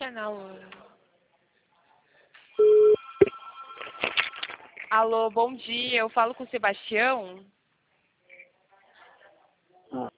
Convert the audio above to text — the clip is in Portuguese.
Alô. Alô, bom dia. Eu falo com o Sebastião.